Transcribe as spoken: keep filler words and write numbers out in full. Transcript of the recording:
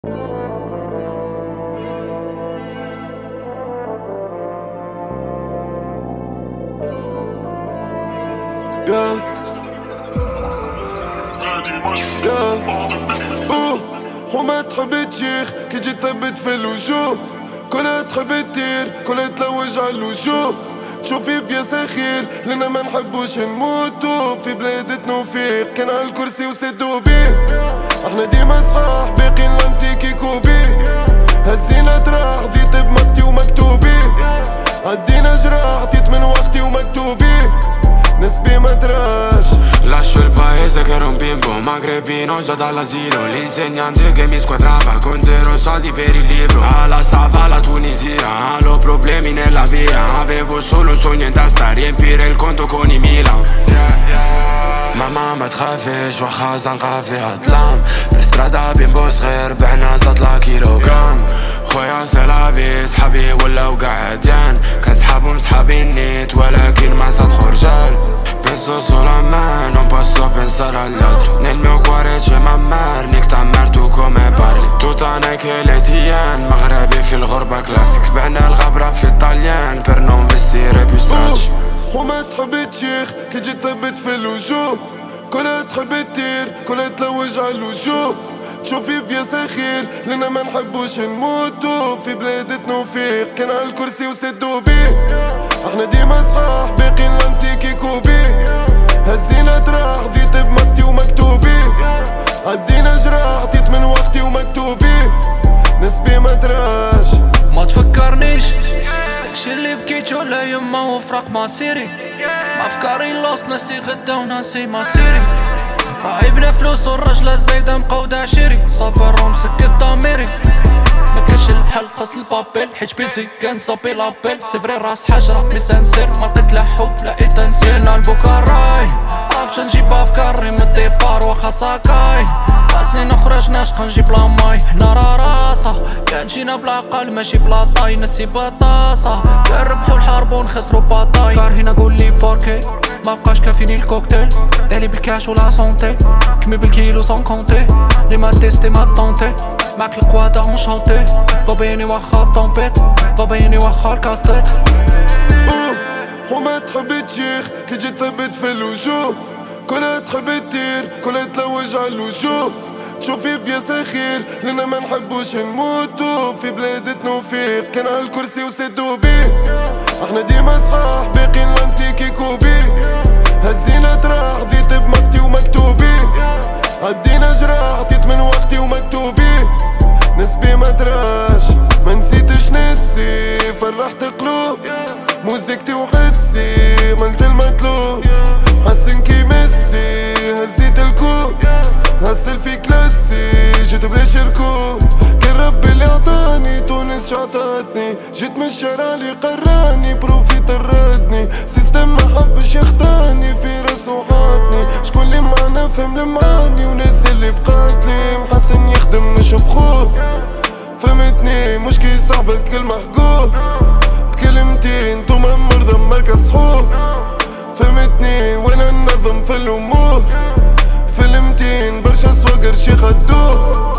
Yeah. Yeah. Oh, وما تحب تشيخ كي تجي تثبت في الوجوه، كلها تحب تطير كلها تلوج على الوجوه. تشوفي بيا سخير لنا ما نحبوش نموتو، في بلاد توفيق كان على الكرسي وسدو بيه. احنا ديما صحاح باقيين لانسي كيكو بيه، هزينا تراح ضيت بمكتي ومكتوبي، عدينا جراح عطيت من وقتي ومكتوبي، نسبي ما تراش. Lascio il paese che era un bimbo magrebino già dall'asilo. L'insegnante che mi squadrava con zero soldi per il libro. Alla stava la Tunisia, ho problemi nella via. Avevo solo un sogno in testa, riempire il conto con i Milan. ماما ما تخافيش واخا زنقة فيها ظلام، في السترادا بيمبو صغير بعنا زطلة كيلوغرام. خويا سلافي صحابي ولاو قاعدين، كان صحابهم صحابي النيت ولكن ما صدقو رجال. Penso solo a me, non posso pensare agli altri. Nel mio cuore c'è mamma, niks تعمر tu come parli. Tutta nei che le tien, مغربي في الغربة كلاسيك. بعنا الغبرة في الطاليان per non vestire più stracci. وما تحب تشيخ كي تجي تثبت في الوجوه، كلها تحب تطير كلها تلوج على الوجوه. تشوفي بيا سخير لنا ما نحبوش نموتو، في بلاد توفيق كان على الكرسي وسدو بيه. احنا ديما صحاح باقيين لانسي كيكو بيه، هزينا تراح ضيت بمكتي ومكتوبي، عدينا جراح عطيت من وقتي ومكتوبي، نسبي ما تراش. ما تفكرنيش داكشي اللي بكيت ولا يما وفراق مصيري، ما افكاري لوست ناسي غدا وناسي مصيري. عيبنا فلوس والرجلة الزايدة مقودة عشيري، صابر ومسكت ضميري. مكانش الحل خاص البابيل حيت بيسي كان صابي لابيل. سي فري راس حجرة مي سانسير ما لقيت لا حب لا تنسينا البوكاراي. عرفت نجيب افكاري من الديبار واخا ساكاي، خاصني نخرج ناشقة نجيب لا ماي. حنا را راسة كان جينا بلا عقل ماشي بلا طاي، نسي بطاسة كنربحو الحرب ونخسرو باطاي. كارهينا قولي بوركي ما بقاش كافيني الكوكتيل، دالي بالكاش ولا سونتي كمي بالكيلو سون كونتي. لي ما تيستي ما طونتي معاك القوادة اونشونتي، ضبيني واخا طومبيت ضبيني واخا الكاستيت. وما تحب تشيخ كي تجي تثبت في الوجوه، كلها تحب تطير كلها تلوج على الوجوه. تشوفي بيا سخير لنا ما نحبوش نموتو، في بلاد توفيق كان على الكرسي وسدو بيه. احنا ديما صحاح باقيين لانسي كيكو بيه، هزينا تراح ضيت بمكتي ومكتوبي، عدينا جراح عطيت من وقتي ومكتوبي، نسبي ما تراش. ما نسيتش نسي فرحت قلوب، موزيكتي وحسي ملت المطلوب. حسن كي ميسي هزيت الكوب، هسل في كلاسي جيت بلاش ركوب. كان ربي اللي عطاني تونس شعطاتني، جيت من الشارع اللي قراني بروفي طردني. سيستم ما حبش يخطاني في راسو حاطني، شكون اللي معنا فهم المعاني وناس اللي بقاتلي. محسن يخدم مش بخوه فهمتني، مش كي صاحبك المحقوق بكلمتين توما مرضى مركز صحوه. فهمتني وانا ننظم في الامور، فيلمتين برشا سواقر شي خدوه.